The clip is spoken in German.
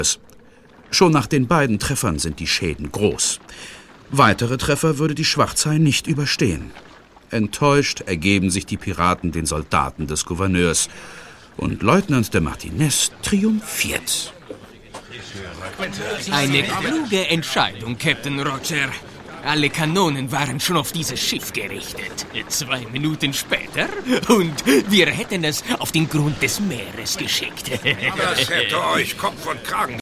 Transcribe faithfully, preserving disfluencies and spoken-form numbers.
Schon nach den beiden Treffern sind die Schäden groß. Weitere Treffer würde die Schwarzhaie nicht überstehen. Enttäuscht ergeben sich die Piraten den Soldaten des Gouverneurs. Und Leutnant de Martinez triumphiert. Eine kluge Entscheidung, Captain Roger. Alle Kanonen waren schon auf dieses Schiff gerichtet. Zwei Minuten später und wir hätten es auf den Grund des Meeres geschickt. Das hätte euch Kopf und Kragen